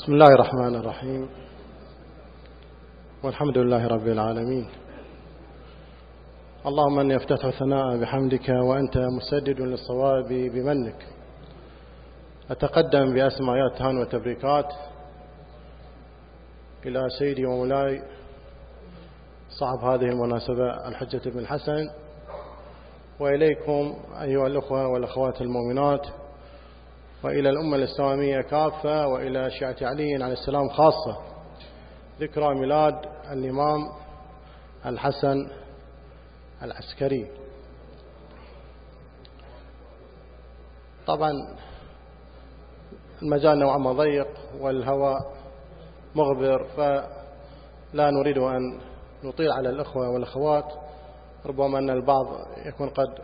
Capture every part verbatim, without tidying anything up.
بسم الله الرحمن الرحيم، والحمد لله رب العالمين. اللهم أني أفتتح ثناء بحمدك وأنت مسدد للصواب بمنك. أتقدم بأسماءات هان وتبريكات إلى سيدي ومولاي صاحب هذه المناسبة الحجة بن الحسن، وإليكم أيها الأخوة والأخوات المؤمنات، وإلى الأمة الإسلامية كافة، وإلى شيعة علي عليه السلام خاصة، ذكرى ميلاد الإمام الحسن العسكري. طبعا المجال نوعا ما ضيق والهواء مغبر، فلا نريد أن نطيل على الأخوة والأخوات، ربما أن البعض يكون قد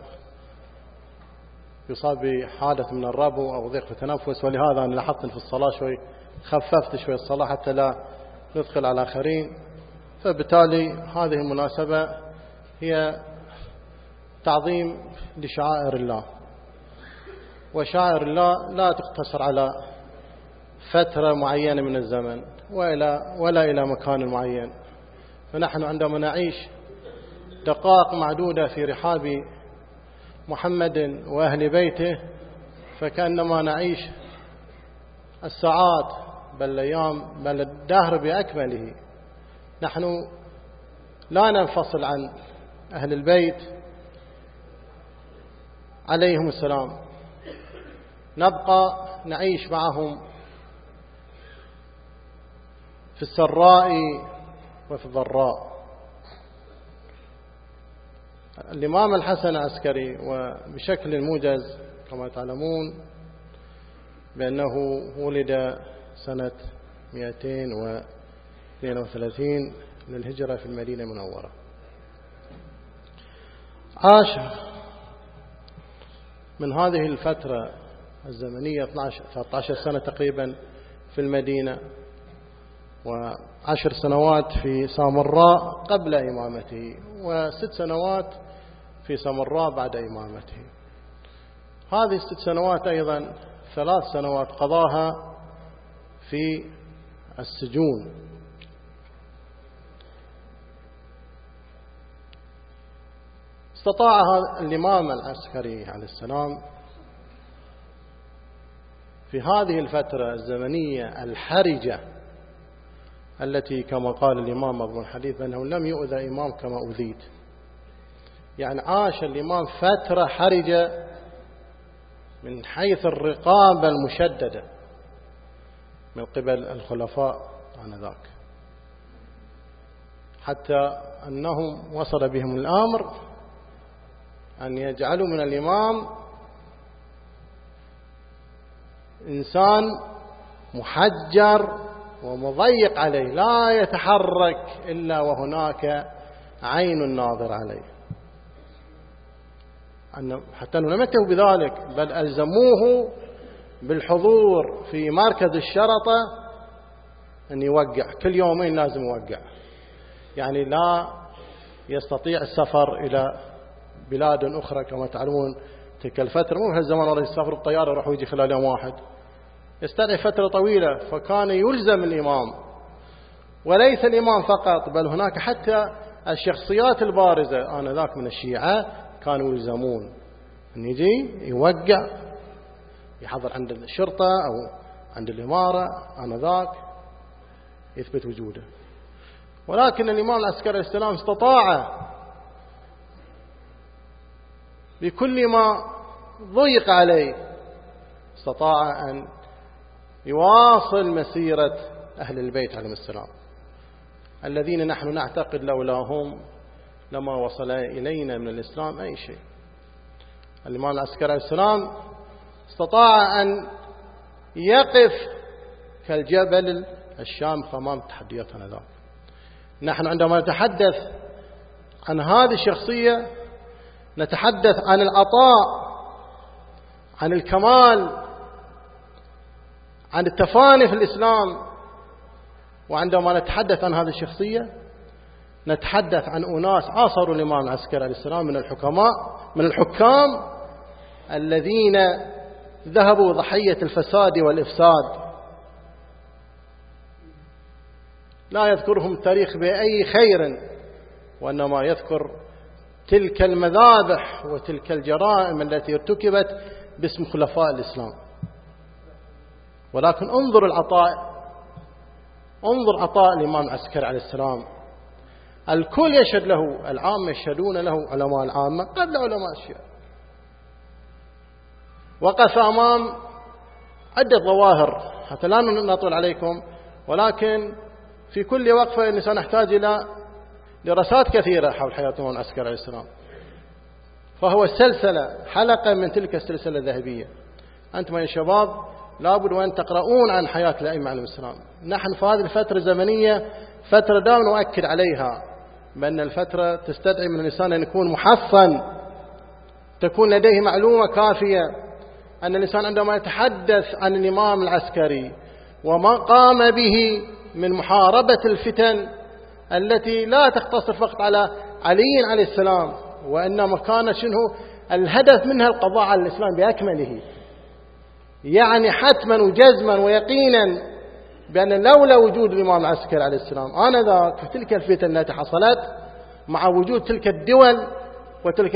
يصاب بحادث من الربو أو ضيق في التنفس، ولهذا أنا لاحظت في الصلاة شوي خففت شوي الصلاة حتى لا ندخل على آخرين. فبالتالي هذه المناسبة هي تعظيم لشعائر الله، وشعائر الله لا تقتصر على فترة معينة من الزمن ولا, ولا إلى مكان معين. فنحن عندما نعيش دقائق معدودة في رحاب محمد وأهل بيته فكأنما نعيش الساعات بل الأيام بل الدهر بأكمله. نحن لا ننفصل عن أهل البيت عليهم السلام، نبقى نعيش معهم في السراء وفي الضراء. الإمام الحسن العسكري وبشكل موجز كما تعلمون بأنه ولد سنة مئتين واثنين وثلاثين للهجرة في المدينة المنورة. عاش من هذه الفترة الزمنية ثلاثة عشر سنة تقريبا في المدينة، وعشر سنوات في سامراء قبل إمامته، وست سنوات في سامراء بعد إمامته. هذه الست سنوات أيضا ثلاث سنوات قضاها في السجون. استطاع الإمام العسكري عليه السلام في هذه الفترة الزمنية الحرجة التي كما قال الإمام ابن الحديث أنه لم يؤذى إمام كما أذيت، يعني عاش الإمام فترة حرجة من حيث الرقابة المشددة من قبل الخلفاء آنذاك، حتى أنهم وصل بهم الأمر أن يجعلوا من الإمام إنسان محجر ومضيق عليه لا يتحرك إلا وهناك عين الناظر عليه، حتى أنه لم يكتفوا بذلك بل ألزموه بالحضور في مركز الشرطة أن يوقع كل يومين، لازم يوقع، يعني لا يستطيع السفر إلى بلاد أخرى كما تعلمون تلك الفترة مو في الزمان ولا يسافر الطيارة ويروح ويجي خلال يوم واحد، يستدعي فترة طويلة. فكان يلزم الإمام، وليس الإمام فقط بل هناك حتى الشخصيات البارزة آنذاك من الشيعة كانوا يلزمون أن يجي يوقع يحضر عند الشرطة أو عند الإمارة آنذاك يثبت وجوده. ولكن الإمام العسكري السلام استطاع بكل ما ضيق عليه استطاع أن يواصل مسيرة أهل البيت عليهم السلام الذين نحن نعتقد لولاهم لما وصل إلينا من الإسلام أي شيء. الإمام العسكري عليه السلام استطاع أن يقف كالجبل الشامخ أمام التحديات هذا. نحن عندما نتحدث عن هذه الشخصية نتحدث عن العطاء، عن الكمال، عن التفاني في الإسلام. وعندما نتحدث عن هذه الشخصية نتحدث عن أناس عاصروا الإمام العسكري عليه السلام من الحكماء من الحكام الذين ذهبوا ضحية الفساد والإفساد لا يذكرهم التاريخ بأي خير، وإنما يذكر تلك المذابح وتلك الجرائم التي ارتكبت باسم خلفاء الإسلام. ولكن انظر العطاء، انظر عطاء الإمام العسكري عليه السلام، الكل يشهد له، العامة يشهدون له، علماء العامة قبل علماء الشيعة. وقف أمام عدة ظواهر حتى لا نطول عليكم، ولكن في كل وقفة الإنسان يحتاج إلى دراسات كثيرة حول حياة الإمام العسكري عليه السلام، فهو سلسلة، حلقة من تلك السلسلة الذهبية. أنتم يا شباب لابد وأن تقرؤون عن حياة الأئمة عليهم السلام. نحن في هذه الفترة الزمنية فترة دائما نؤكد عليها بأن الفترة تستدعي من الإنسان أن يكون محصن، تكون لديه معلومة كافية، أن الإنسان عندما يتحدث عن الإمام العسكري وما قام به من محاربة الفتن التي لا تقتصر فقط على علي عليه السلام، وإنما كان شنو الهدف منها القضاء على الإسلام بأكمله. يعني حتما وجزما ويقينا بأن لولا وجود الإمام العسكري عليه السلام آنذاك في تلك الفتن التي حصلت، مع وجود تلك الدول وتلك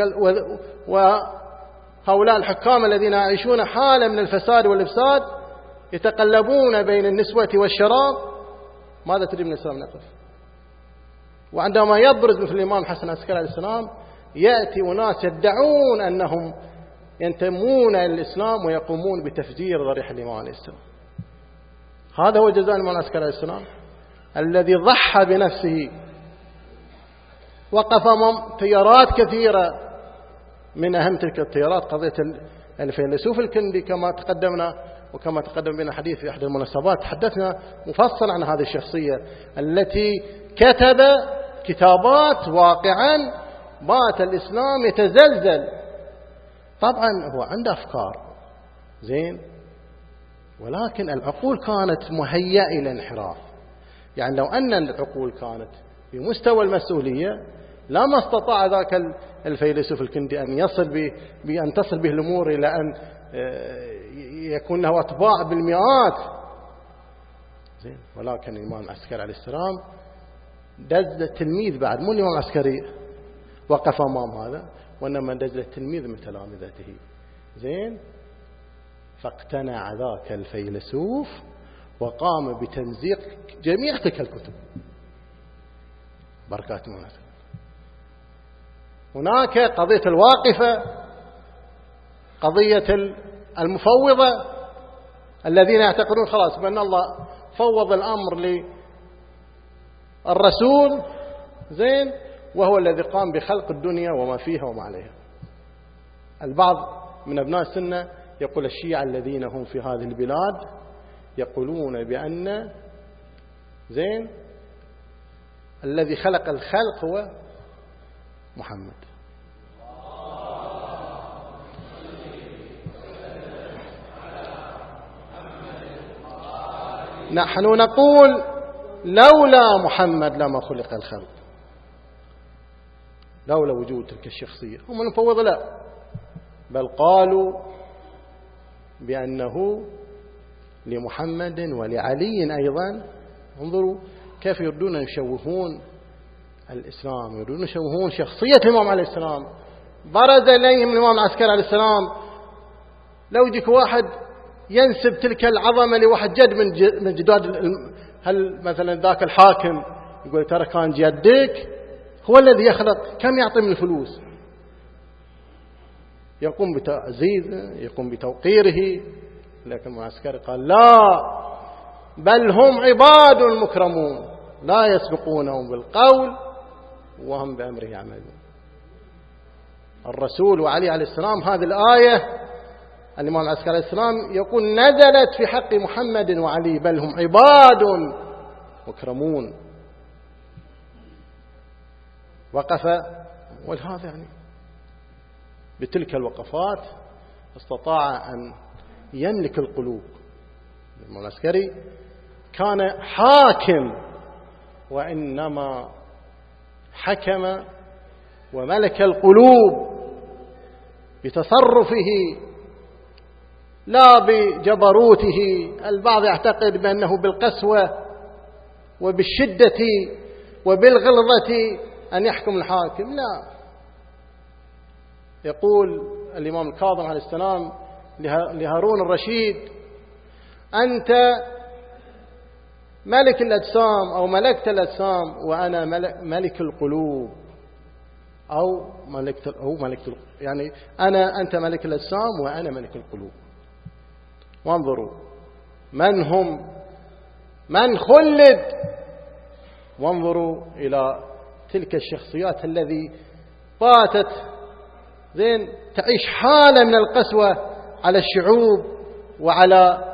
وهؤلاء الحكام الذين يعيشون حالة من الفساد والإفساد يتقلبون بين النسوة والشراب، ماذا تريد من الإسلام نقف؟ وعندما يبرز مثل الإمام حسن العسكري عليه السلام يأتي أناس يدعون أنهم ينتمون إلى الإسلام ويقومون بتفجير ضريح الإمام عليه السلام. هذا هو جزاء الإمام العسكري عليه السلام الذي ضحى بنفسه، وقف أمام تيارات كثيرة، من أهم تلك التيارات قضية الفيلسوف الكندي كما تقدمنا، وكما تقدم بنا حديث في أحد المناسبات تحدثنا مفصلا عن هذه الشخصية التي كتب كتابات واقعا بات الإسلام يتزلزل. طبعا هو عنده أفكار زين، ولكن العقول كانت مهيئة إلى انحراف. يعني لو أن العقول كانت بمستوى المسؤولية لما استطاع ذاك الفيلسوف الكندي أن يصل به بأن تصل به الأمور إلى أن يكون له أتباع بالمئات زين. ولكن الإمام العسكري عليه السلام دز التلميذ، بعد مو الإمام العسكري وقف أمام هذا، وإنما دز التلميذ من تلامذته زين. فاقتنع ذاك الفيلسوف وقام بتمزيق جميع تلك الكتب بركات الإمام العسكري. هناك قضية الواقفة، قضية المفوضة الذين يعتقدون خلاص بأن الله فوض الأمر للرسول زين، وهو الذي قام بخلق الدنيا وما فيها وما عليها. البعض من أبناء السنة يقول الشيعة الذين هم في هذه البلاد يقولون بأن زين الذي خلق الخلق هو محمد. نحن نقول لولا محمد لما خلق الخلق، لولا وجود تلك الشخصية. هم المفوضة لا، بل قالوا بأنه لمحمد ولعلي أيضا. انظروا كيف يردون يشوهون الإسلام، يردون يشوهون شخصية الإمام عليه السلام. برز إليهم الإمام العسكري عليه السلام، لو يجيك واحد ينسب تلك العظمة لواحد جد من جداد، هل مثلا ذاك الحاكم يقول ترى كان جدك هو الذي يخلق، كم يعطي من الفلوس، يقوم بتعزيزه، يقوم بتوقيره. لكن العسكري قال لا، بل هم عباد مكرمون لا يسبقونهم بالقول وهم بأمره يعملون. الرسول وعلي عليه السلام، هذه الآية الإمام العسكري عليه السلام يقول نزلت في حق محمد وعلي، بل هم عباد مكرمون. وقف، ولهذا يعني بتلك الوقفات استطاع أن يملك القلوب. الإمام العسكري كان حاكم، وإنما حكم وملك القلوب بتصرفه لا بجبروته. البعض يعتقد بأنه بالقسوة وبالشدة وبالغلظة أن يحكم الحاكم، لا. يقول الإمام الكاظم عليه السلام لهارون الرشيد: أنت ملك الأجسام أو ملكت الأجسام وأنا ملك القلوب، أو ملكت أو ملكت يعني أنا أنت ملك الأجسام وأنا ملك القلوب. وانظروا من هم من خلد، وانظروا إلى تلك الشخصيات الذي باتت زين تعيش حالة من القسوة على الشعوب وعلى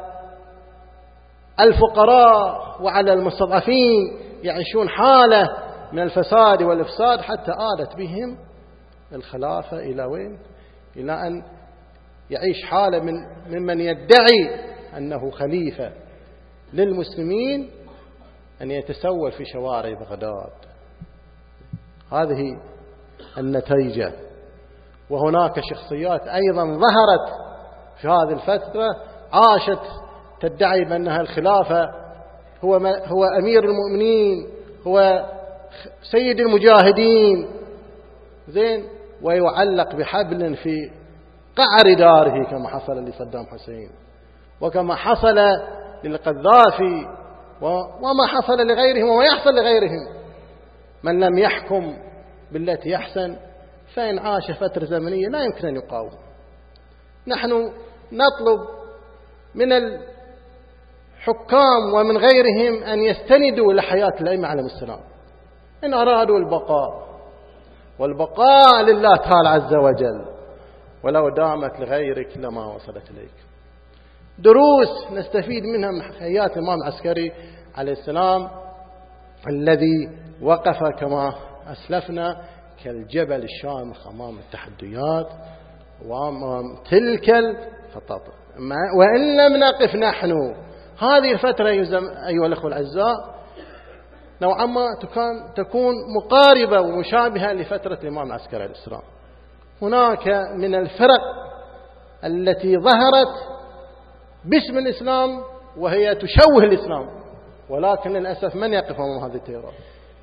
الفقراء وعلى المستضعفين، يعيشون حالة من الفساد والإفساد حتى آلت بهم الخلافة إلى وين؟ إلى أن يعيش حالة من ممن يدعي أنه خليفة للمسلمين أن يتسول في شوارع بغداد. هذه النتيجة. وهناك شخصيات أيضا ظهرت في هذه الفترة عاشت تدعي بأنها الخلافة، هو هو أمير المؤمنين، هو سيد المجاهدين، زين، ويعلق بحبل في قعر داره كما حصل لصدام حسين وكما حصل للقذافي وما حصل لغيرهم وما يحصل لغيرهم. من لم يحكم بالتي يحسن فإن عاش فترة زمنية لا يمكن أن يقاوم. نحن نطلب من الحكام ومن غيرهم أن يستندوا لحياة الأئمة عليهم السلام إن أرادوا البقاء، والبقاء لله تعالى عز وجل، ولو دامت لغيرك لما وصلت إليك. دروس نستفيد منها من حياة الإمام العسكري عليه السلام الذي وقف كما أسلفنا كالجبل الشامخ أمام التحديات وأمام تلك الخطط. وإن لم نقف نحن هذه الفترة أيها الأخوة الأعزاء نوعا ما تكون مقاربة ومشابهة لفترة الإمام العسكري عليه السلام. هناك من الفرق التي ظهرت باسم الإسلام وهي تشوه الإسلام، ولكن للأسف من يقف أمام هذه التيارات؟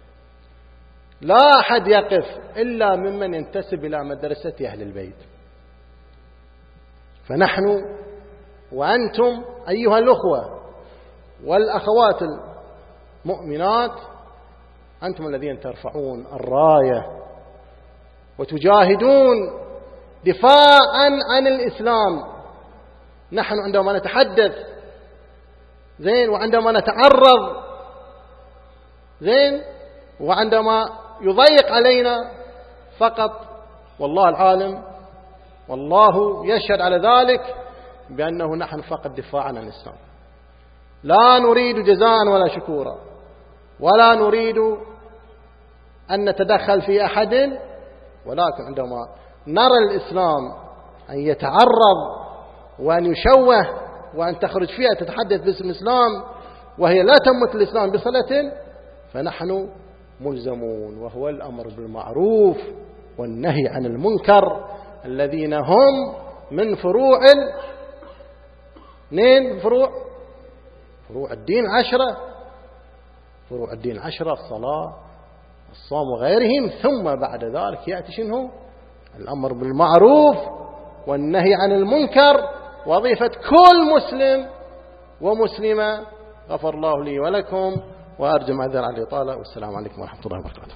لا أحد يقف إلا ممن ينتسب إلى مدرسة أهل البيت. فنحن وأنتم أيها الأخوة والأخوات المؤمنات أنتم الذين ترفعون الراية وتجاهدون دفاعا عن الإسلام. نحن عندما نتحدث زين وعندما نتعرض زين وعندما يضيق علينا فقط والله العالم والله يشهد على ذلك بأنه نحن فقط دفاعا عن الإسلام، لا نريد جزاء ولا شكورا، ولا نريد أن نتدخل في أحد، ولكن عندما نرى الإسلام أن يتعرض وأن يشوه وأن تخرج فيها تتحدث باسم الإسلام وهي لا تمت الإسلام بصلة فنحن ملزمون، وهو الأمر بالمعروف والنهي عن المنكر الذين هم من فروع اثنين فروع فروع الدين عشرة فروع الدين عشرة الصلاة الصوم وغيرهم، ثم بعد ذلك يأتي شنو؟ الأمر بالمعروف والنهي عن المنكر، وظيفة كل مسلم ومسلمة. غفر الله لي ولكم وأرجو معذرة على الإطالة، والسلام عليكم ورحمة الله وبركاته.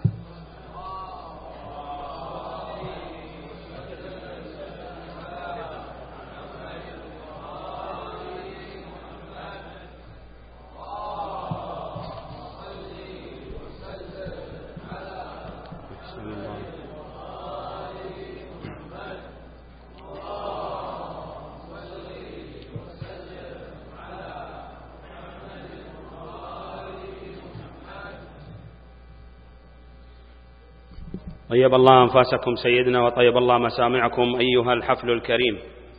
طيب الله أنفاسكم سيدنا وطيب الله مسامعكم أيها الحفل الكريم.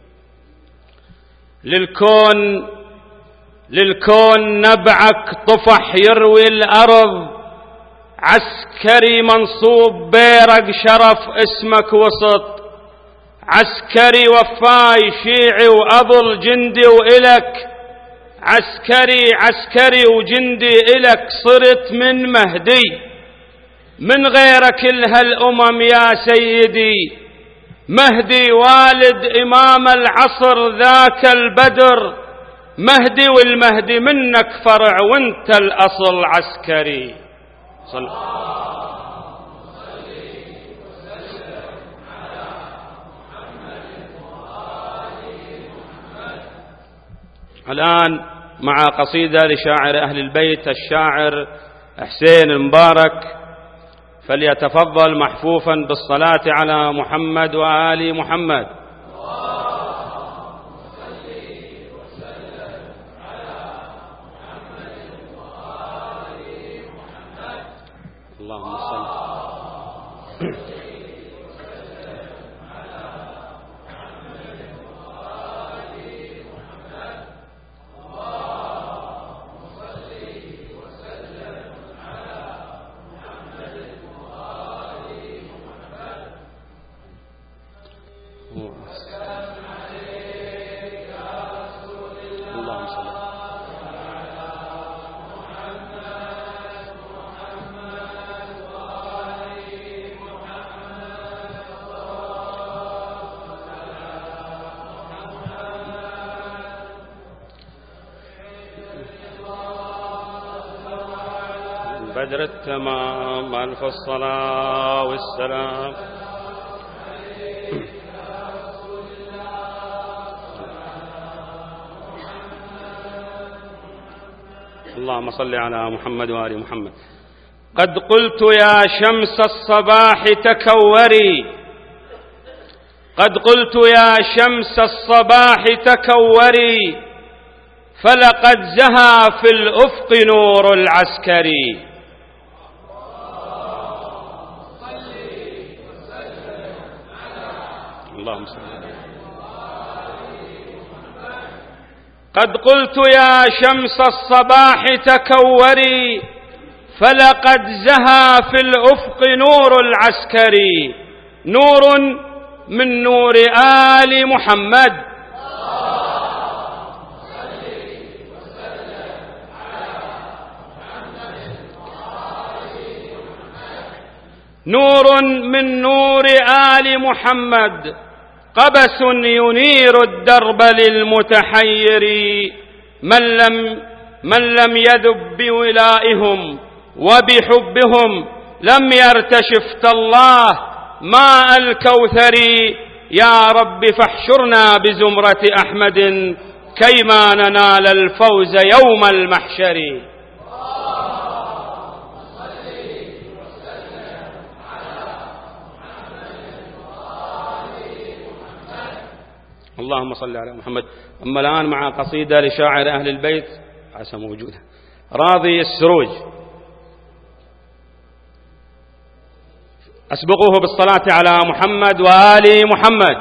للكون للكون نبعك طفح يروي الأرض، عسكري منصوب بيرق شرف اسمك وسط، عسكري وفاي شيعي وأبو الجندي وإلك عسكري عسكري وجندي إلك صرت من مهدي، من غيرك كل هالأمم يا سيدي. مهدي والد إمام العصر ذاك البدر، مهدي والمهدي منك فرع وانت الأصل عسكري. صل الآن مع قصيدة لشاعر أهل البيت الشاعر حسين المبارك، فليتفضل محفوفا بالصلاة على محمد وآل محمد. اللهم صل بدر التمام ألف الصلاة والسلام. اللهم صل على محمد وآل محمد. قد قلت يا شمس الصباح تكوري، قد قلت يا شمس الصباح تكوري، فلقد زهى في الأفق نور العسكري. اللهم صل على قد قلت يا شمس الصباح تكوري، فلقد زهى في الأفق نور العسكري، نور من نور آل محمد. نور من نور آل محمد، قبس ينير الدرب للمتحير. من لم, من لم يذب بولائهم وبحبهم لم يرتشف تالله ماء الكوثر. يا رب فاحشرنا بزمرة أحمد كيما ننال الفوز يوم المحشر. اللهم صل على محمد. أما الآن مع قصيدة لشاعر أهل البيت عسى موجودة راضي السروج، أسبقوه بالصلاة على محمد وآل محمد.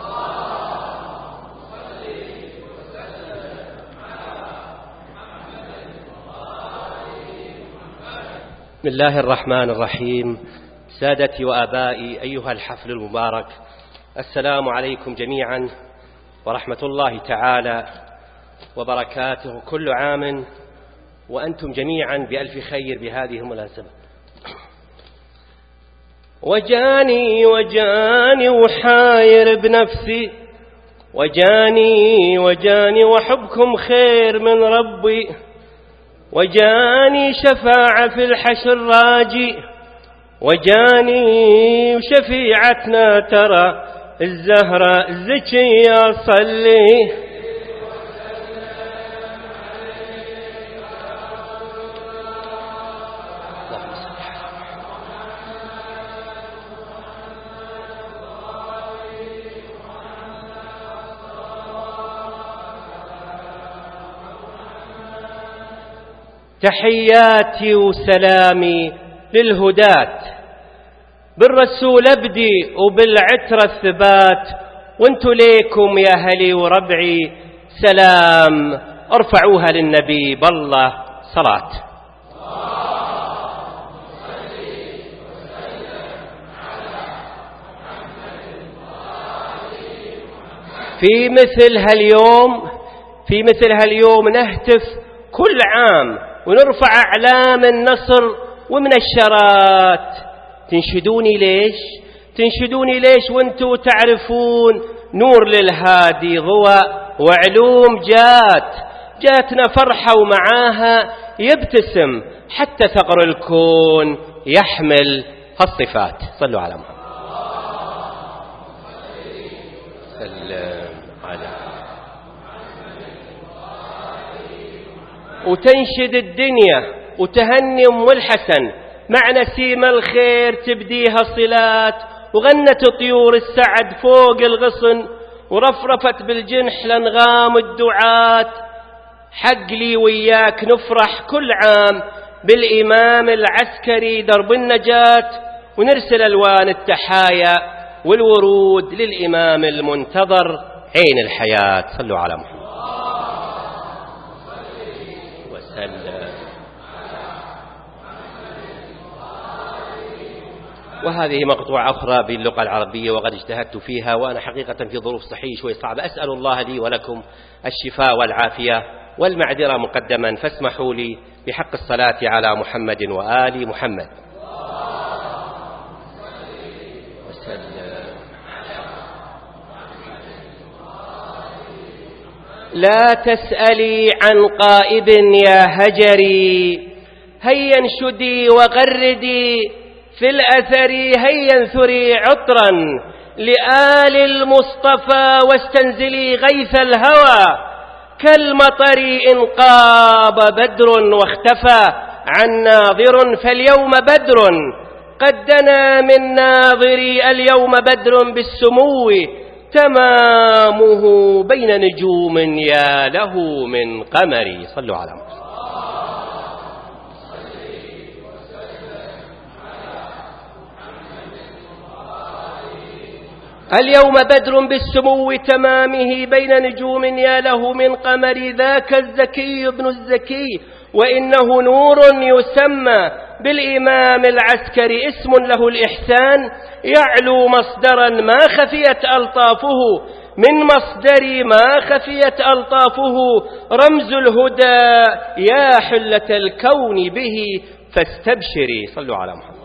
بسم الله الرحمن الرحيم. سادتي وآبائي أيها الحفل المبارك، السلام عليكم جميعا ورحمة الله تعالى وبركاته. كل عام وأنتم جميعا بألف خير بهذه المناسبة. وجاني وجاني وحاير بنفسي، وجاني وجاني وحبكم خير من ربي، وجاني شفاعة في الحشر راجي، وجاني وشفيعتنا ترى الزهرة الزكية صلي. تحياتي وسلامي للهداة، بالرسول أبدي وبالعترة الثبات، وانتو ليكم يا أهلي وربعي سلام، ارفعوها للنبي بالله صلاة. في مثل هاليوم في مثل هاليوم نهتف كل عام ونرفع أعلام النصر ومنشرات. تنشدوني ليش؟ تنشدوني ليش وانتوا تعرفون نور للهادي ضوء وعلوم جات جاتنا فرحة ومعاها يبتسم حتى ثغر الكون يحمل هالصفات. صلوا على محمد. سلام على وتنشد الدنيا وتهني أم الحسن مع نسيم الخير تبديها صلات، وغنت طيور السعد فوق الغصن ورفرفت بالجنح لانغام الدعاة. حق لي وياك نفرح كل عام بالإمام العسكري درب النجاة، ونرسل ألوان التحايا والورود للإمام المنتظر عين الحياة. صلوا على محمد وسلم. وهذه مقطوعة أخرى باللغة العربية وقد اجتهدت فيها، وأنا حقيقة في ظروف صحية شوي صعبة، أسأل الله لي ولكم الشفاء والعافية والمعذرة مقدما، فاسمحوا لي بحق الصلاة على محمد وآل محمد. لا تسألي عن قائب يا هجري، هيا انشدي وغردي في الأثر، هيا انثري عطرا لآل المصطفى واستنزلي غيث الهوى. كالمطر إن قاب بدر واختفى عن ناظر، فاليوم بدر قد دنا من ناظري، اليوم بدر بالسمو تمامه بين نجوم يا له من قمر. صلوا على محمد. اليوم بدر بالسمو تمامه بين نجوم يا له من قمر، ذاك الزكي ابن الزكي وإنه نور يسمى بالإمام العسكري، اسم له الإحسان يعلو مصدرا ما خفيت ألطافه، من مصدر ما خفيت ألطافه رمز الهدى يا حلة الكون به فاستبشري. صلوا على محمد.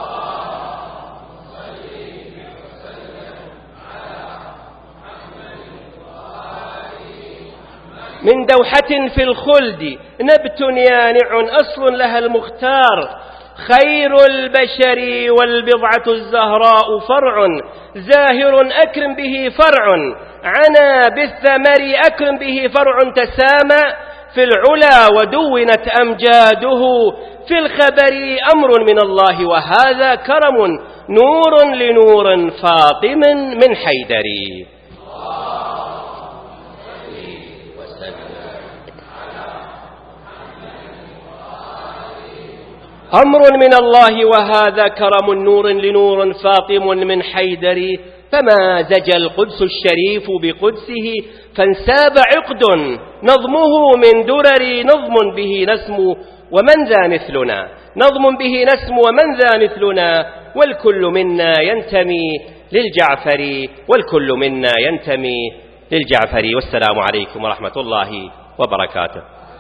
من دوحة في الخلد نبت يانع أصل لها المختار، خير البشر والبضعة الزهراء فرع زاهر أكرم به فرع، عنا بالثمر أكرم به فرع تسامى في العلا ودونت أمجاده، في الخبر أمر من الله وهذا كرم، نور لنور فاطم من حيدري. أمر من الله وهذا كرم، نور لنور فاطم من حيدر، فما زج القدس الشريف بقدسه فانساب عقد نظمه من درر، نظم به نسم ومن ذا مثلنا، نظم به نسم ومن ذا مثلنا، والكل منا ينتمي للجعفري، والكل منا ينتمي للجعفري. والسلام عليكم ورحمة الله وبركاته.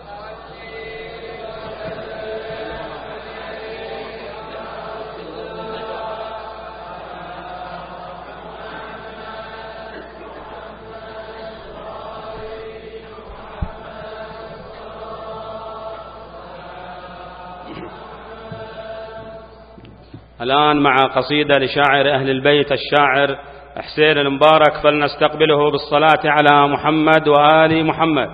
الآن مع قصيدة لشاعر أهل البيت الشاعر حسين المبارك، فلنستقبله بالصلاة على محمد وآل محمد.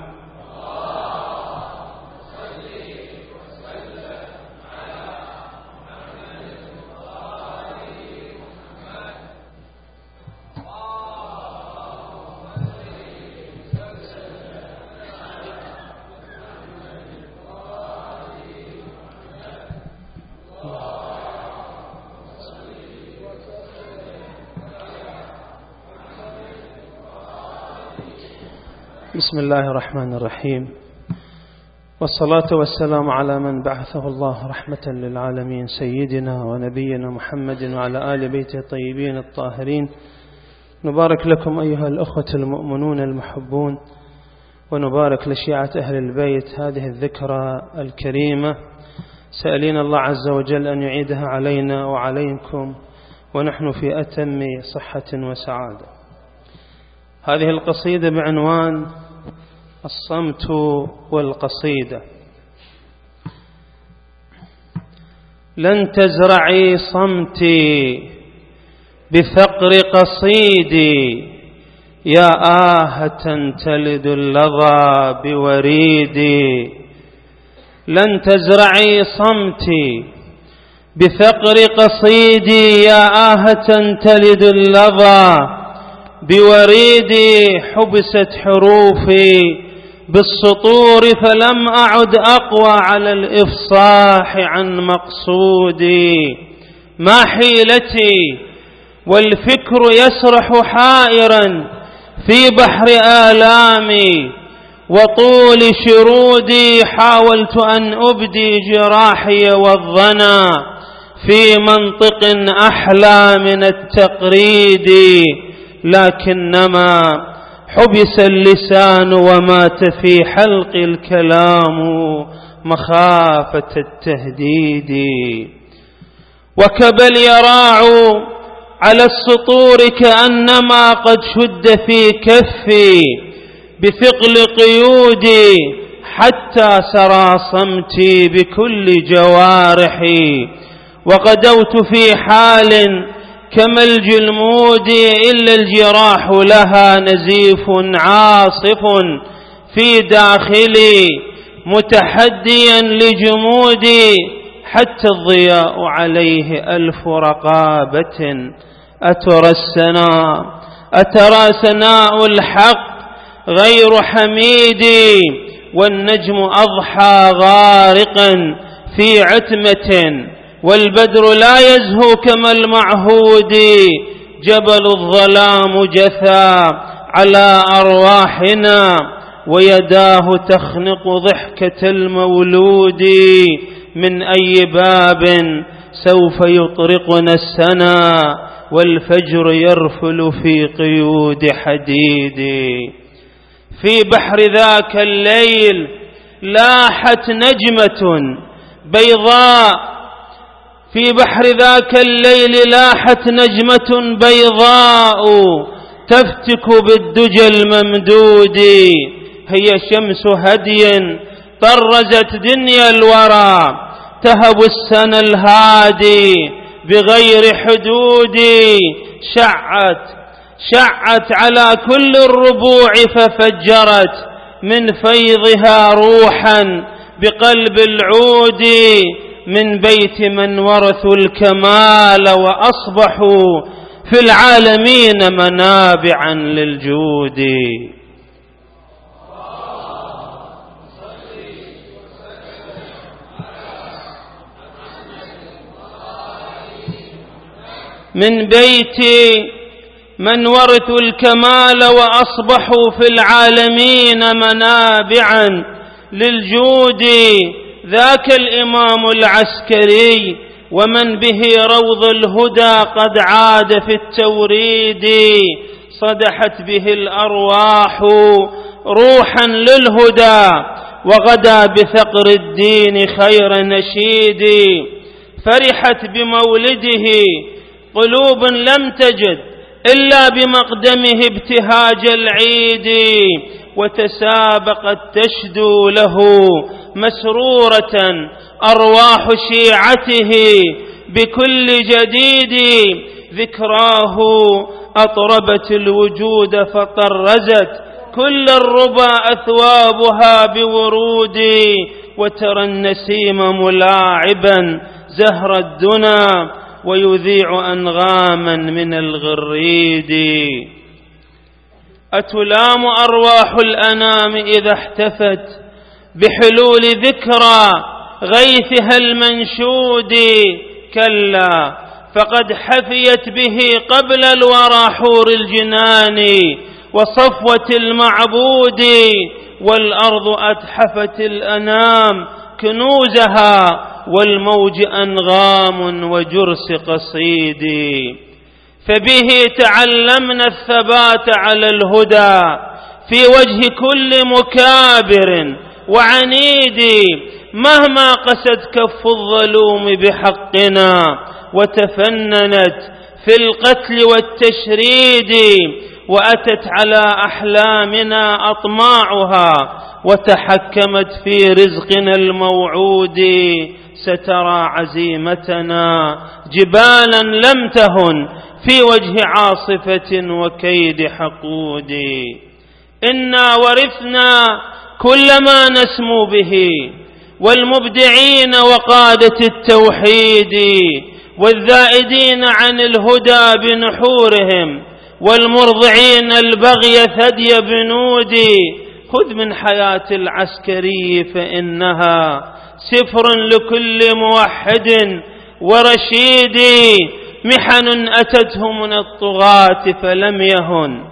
بسم الله الرحمن الرحيم، والصلاة والسلام على من بعثه الله رحمة للعالمين، سيدنا ونبينا محمد وعلى آل بيته الطيبين الطاهرين. نبارك لكم أيها الأخوة المؤمنون المحبون، ونبارك لشيعة أهل البيت هذه الذكرى الكريمة، سألين الله عز وجل أن يعيدها علينا وعليكم ونحن في أتم صحة وسعادة. هذه القصيدة بعنوان الصمت والقصيدة. لن تزرعي صمتي بثقر قصيدي، يا آهة تلد اللظى بوريدي. لن تزرعي صمتي بثقر قصيدي، يا آهة تلد اللظى بوريدي. حبست حروفي بالسطور فلم أعد أقوى على الإفصاح عن مقصودي. ما حيلتي والفكر يسرح حائرا في بحر آلامي وطول شرودي. حاولت أن أبدي جراحي والظنا في منطق أحلى من التقريد، لكنما حبس اللسان ومات في حلق الكلام مخافة التهديد. وكبل يراع على السطور كأنما قد شد في كفي بثقل قيودي، حتى سرى صمتي بكل جوارحي. وغدوت في حال كملج المود، إلا الجراح لها نزيف عاصف في داخلي متحديا لجمودي. حتى الضياء عليه ألف رقابة، أترى السناء أترى سناء الحق غير حميدي. والنجم أضحى غارقا في عتمة، والبدر لا يزهو كما المعهود. جبل الظلام جثى على أرواحنا، ويداه تخنق ضحكة المولود. من أي باب سوف يطرقنا السنا، والفجر يرفل في قيود حديد. في بحر ذاك الليل لاحت نجمة بيضاء، في بحر ذاك الليل لاحت نجمة بيضاء تفتك بالدجى الممدود. هي شمس هدي طرزت دنيا الورى، تهب السنى الهادي بغير حدود. شعت شعت على كل الربوع ففجرت من فيضها روحا بقلب العود. من بيت من ورثوا الكمال وأصبحوا في العالمين منابعا للجود. من بيت من ورثوا الكمال وأصبحوا في العالمين منابعا للجود. ذاك الإمام العسكري ومن به روض الهدى قد عاد في التوريد. صدحت به الأرواح روحا للهدى، وغدا بثقر الدين خير نشيد. فرحت بمولده قلوب لم تجد إلا بمقدمه ابتهاج العيد. وتسابقت تشدو له مسرورة أرواح شيعته بكل جديد. ذكراه أطربت الوجود فطرزت كل الربا أثوابها بورود. وترى النسيم ملاعبا زهر الدنا، ويذيع أنغاما من الغريد. أتلام أرواح الأنام إذا احتفت بحلول ذكرى غيثها المنشود. كلا فقد حفيت به قبل الورى حور الجنان وصفوة المعبود. والأرض أتحفت الأنام كنوزها، والموج أنغام وجرس قصيد. فبه تعلمنا الثبات على الهدى في وجه كل مكابر وعنيد، مهما قست كف الظلوم بحقنا وتفننت في القتل والتشريد، وأتت على أحلامنا أطماعها وتحكمت في رزقنا الموعود، سترى عزيمتنا جبالا لم تهن في وجه عاصفة وكيد حقود. إنا ورثنا كل ما نسمو به، والمبدعين وقادة التوحيد، والذائدين عن الهدى بنحورهم، والمرضعين البغي ثدي بنودي. خذ من حياة العسكري فإنها سفر لكل موحد ورشيد، محن أتته من الطغاة فلم يهن،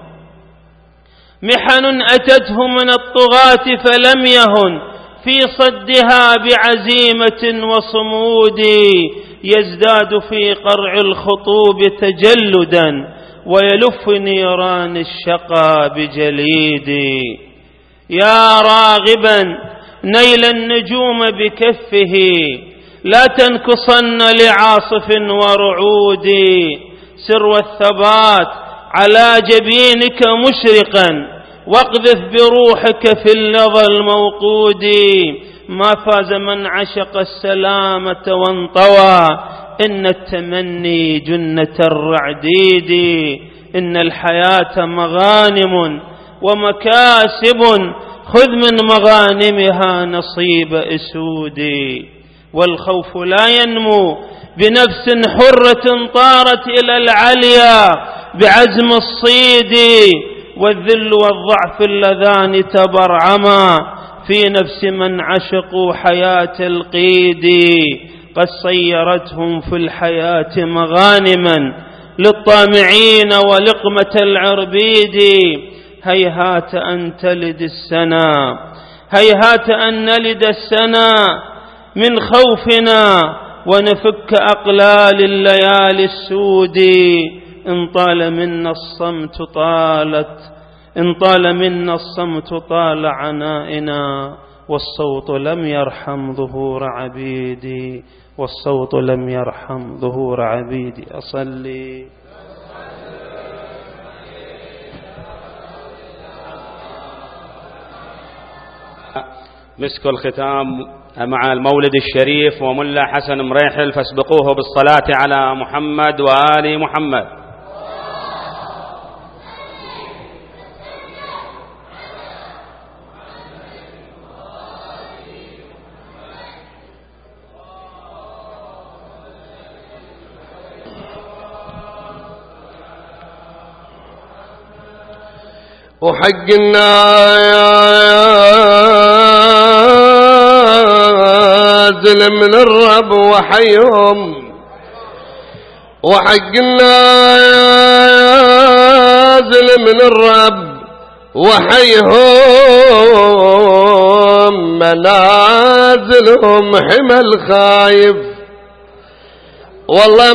محن أتته من الطغاة فلم يهن في صدها بعزيمة وصمود، يزداد في قرع الخطوب تجلدا ويلف نيران الشقى بجليد. يا راغبا نيل النجوم بكفه، لا تنكصن لعاصف ورعود، سر والثبات على جبينك مشرقا، واقذف بروحك في اللظى الموقود. ما فاز من عشق السلامة وانطوى، إن التمني جنة الرعديد. إن الحياة مغانم ومكاسب، خذ من مغانمها نصيب أسود. والخوف لا ينمو بنفس حرة طارت إلى العليا بعزم الصيد، والذل والضعف اللذان تبرعما في نفس من عشقوا حياة القيد. قد صيرتهم في الحياة مغانما للطامعين ولقمة العربيد. هيهات أن تلد السنا، هيهات أن نلد السنا من خوفنا، ونفك أقلال الليالي السود. إن طال منا الصمت طالت، إن طال منا الصمت طال عنائنا، والصوت لم يرحم ظهور عبيدي، والصوت لم يرحم ظهور عبيدي. أصلي مسك الختام مع المولد الشريف وملا حسن مريحل، فاسبقوه بالصلاة على محمد وآل محمد. وحق النازل من الرب وحيهم، وحق النازل من الرب وحيهم، منازلهم حمى الخايف، والله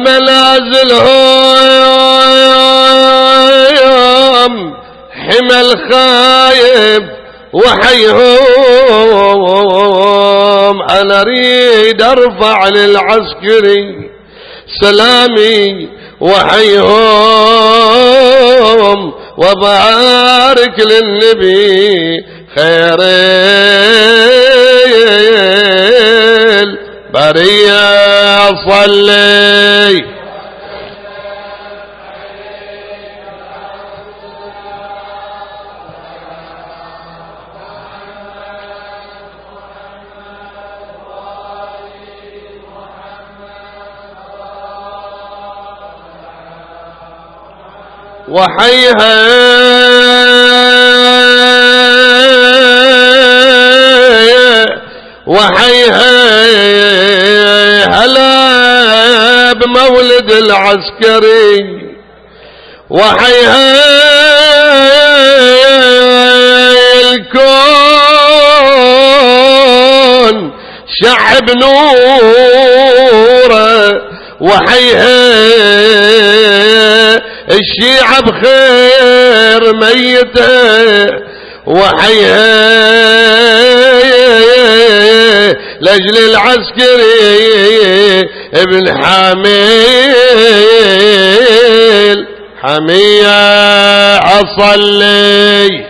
منازلهم حمى الخايف وحيهم. أنا أريد أرفع للعسكري سلامي وحيهم، وبارك للنبي خير البرية. صلي وحيها وحيها هلا بمولد العسكري، وحيها الكون شعب نوره، وحيها الشيعة بخير ميته، وحيها لأجل العسكري ابن حميل حمية أصلي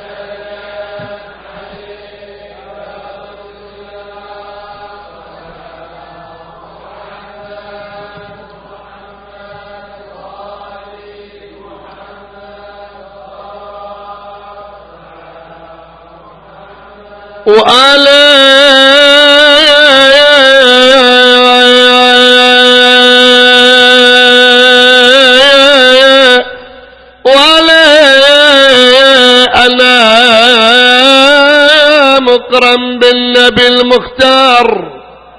وآلا وآلا أنا مقرن بالنبي المختار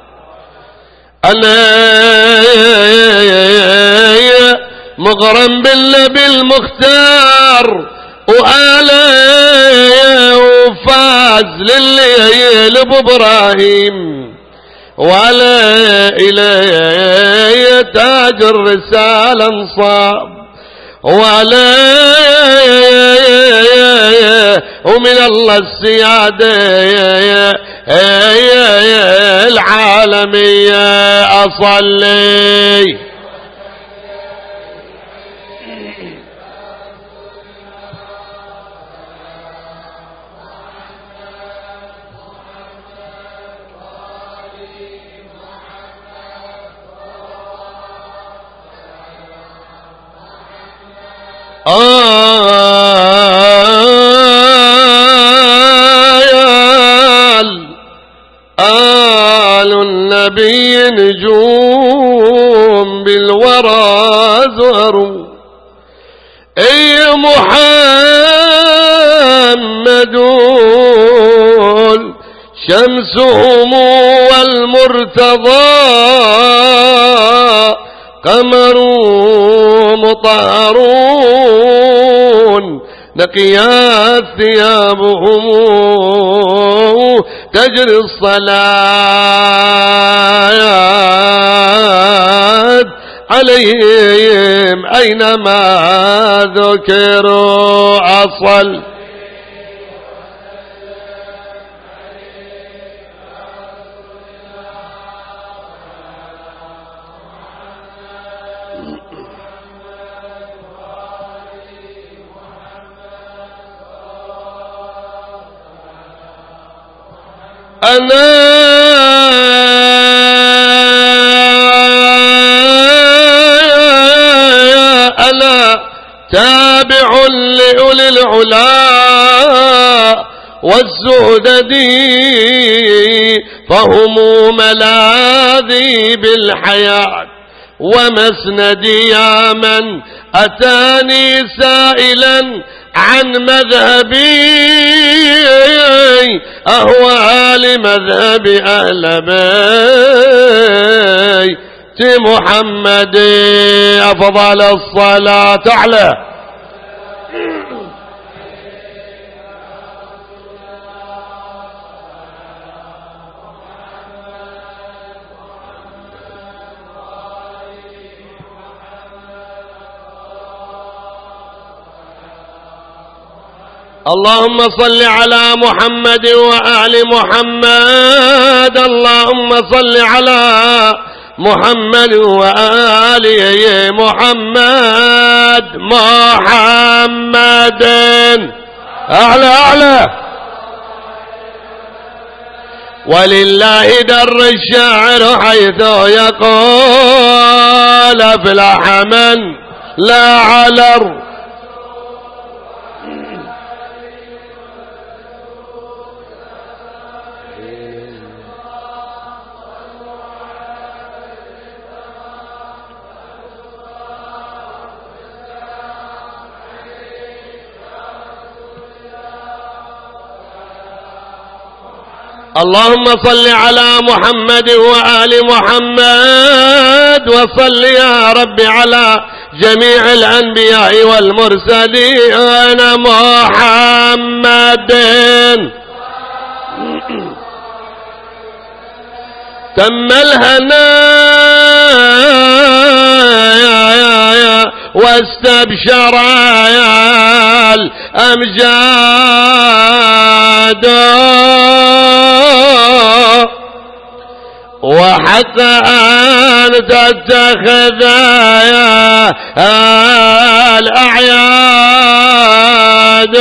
أنا مقرن بالنبي المختار وآلا وفاز لليل ابو ابراهيم ولا إلي تاج الرسالة انصاب ولا ومن الله السيادة العالمية أصلي آل آل النبي نجوم بالورى زهروا أي محمد شمسهم والمرتضى قمر مطهرون نقيات ثيابهم تجري الصلاة عليهم أينما ذكروا أصل أنا أنا تابع لأولي العلا والزهد فهم ملاذي بالحياة ومسندي يا من أتاني سائلا عن مذهبي أهوى لمذهب أهل بيت محمد أفضل الصلاة على اللهم صل على محمد وآل محمد اللهم صل على محمد وآل محمد محمد أعلى أعلى ولله در الشاعر حيث يقول أفلح من لا علر اللهم صل على محمد وآل محمد وصل يا رب على جميع الأنبياء والمرسلين محمد تم الهنا واستبشرا يا الأمجاد وحق أن تتخذ يا الأعياد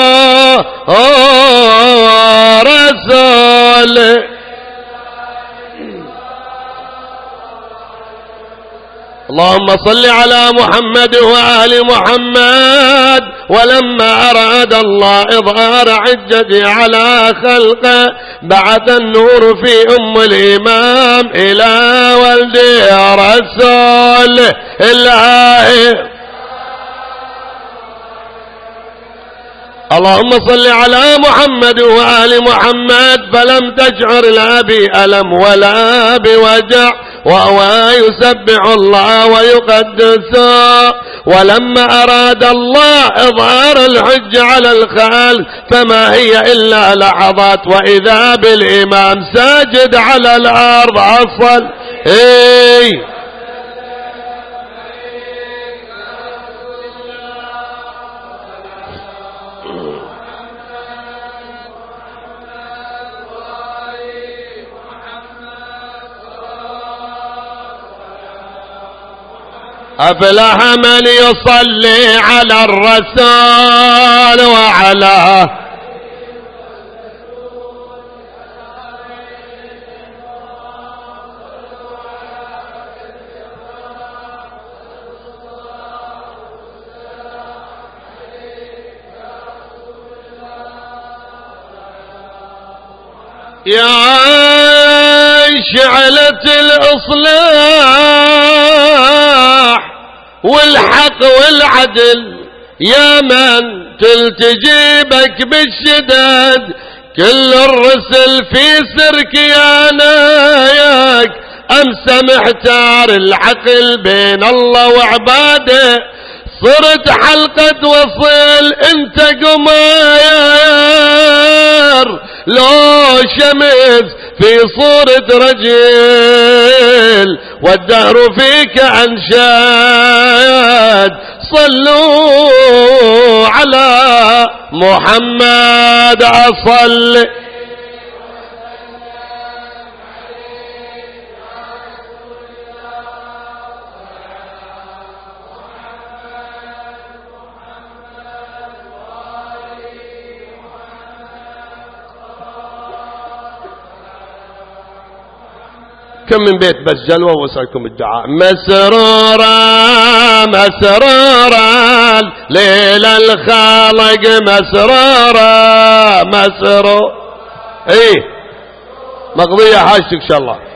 رسول. اللهم صل على محمد وآل محمد. ولما أراد الله إظهار عجته على خلقه بعث النور في أم الإمام إلى ولد رسول الله. اللهم صل على محمد وآل محمد. فلم تشعر لا بألم ولا بوجع وهو يسبح الله ويقدسه. ولما أراد الله إظهار الحج على الخلق فما هي إلا لحظات وإذا بالإمام ساجد على الأرض أصل. إيه أفلح من يصلي على الرسول وعلى يا شعلة الإصلاح والحق والعدل يا من تلتجي بك بالشداد كل الرسل في سرك يا نايك أمس محتار العقل بين الله وعباده صرت حلقة وصل انت قماير لو شمس في صورة رجل والدهر فيك أنشاد صلوا على محمد أصل. كم من بيت بس جلوة ووسعكم الدعاء. مسرورا مسرورا ليل الخالق مسرورا مسرور. ايه مقضية حاجتك ان شاء الله.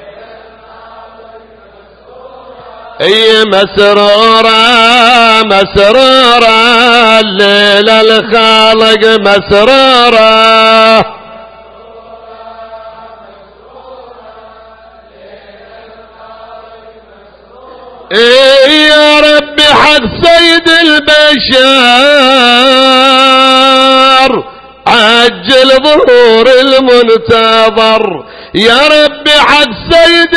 ايه مسرورا مسرورا ليل الخالق مسرورا. إيه يا ربي حق سيد البشر عجل ظهور المنتظر. يا ربي حق سيد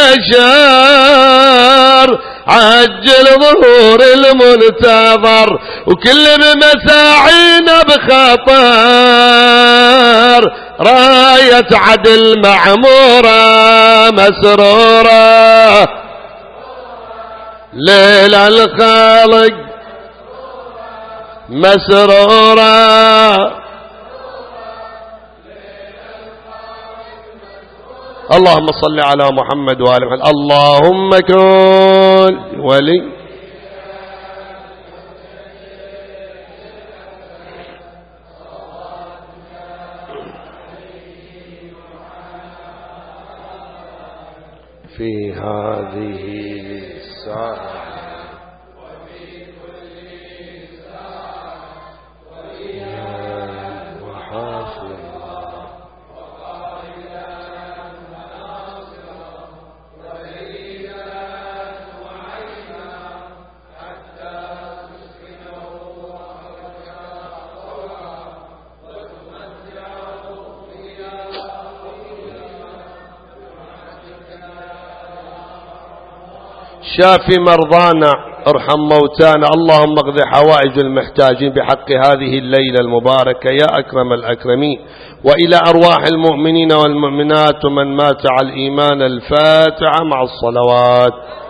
البشر عجل ظهور المنتظر وكل بمساعينا بخطر راية عدل معمورة مسرورة ليل الخالق مسرورا. اللهم صل على محمد وآل محمد. اللهم كن ولي في هذه الساعة وفي كل ساعة وحافظا وقائدا وناصرا وليا وعينا حتى تسكنه أرضك طوعا وتمتعه فيها شافي مرضانا ارحم موتانا، اللهم اقض حوائج المحتاجين بحق هذه الليلة المباركة يا أكرم الأكرمين. وإلى أرواح المؤمنين والمؤمنات ومن مات على الإيمان الفاتحة مع الصلوات.